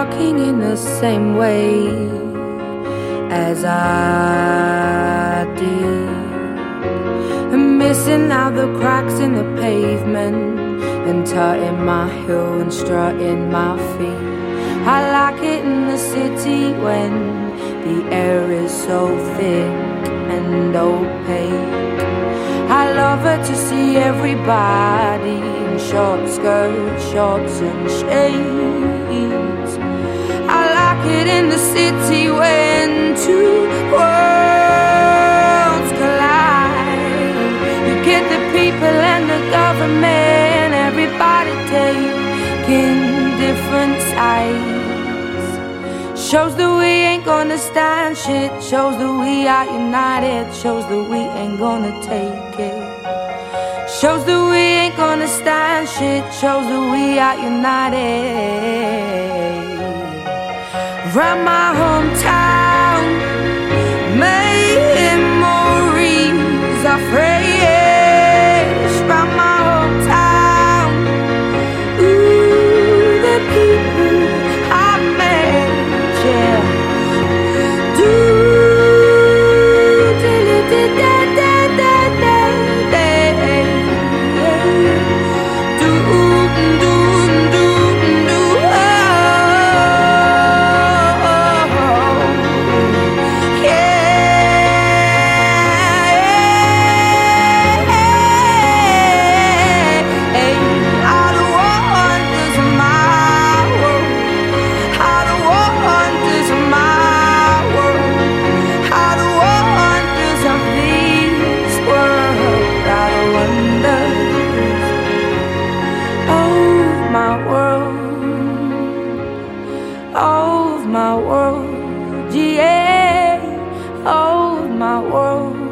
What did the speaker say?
walking in the same way as I did, and missing out the cracks in the pavement, and tutting my heel and strutting my feet. I like it in the city when the air is so thick and opaque. I love it to see everybody in short skirts, shorts and shades. I like it in the city when two worlds collide. You get the people and the government, everybody taking different sides. Shows that we ain't gonna stand shit. Shows that we are united. Shows that we ain't gonna take it. Shows that we ain't gonna stand shit. Shows that we are united. Round my hometown, memories are fresh. Round my hometown, ooh, the people I met, yeah. Do da da da da da da da. Do do do do. Of my world, yeah, of my world.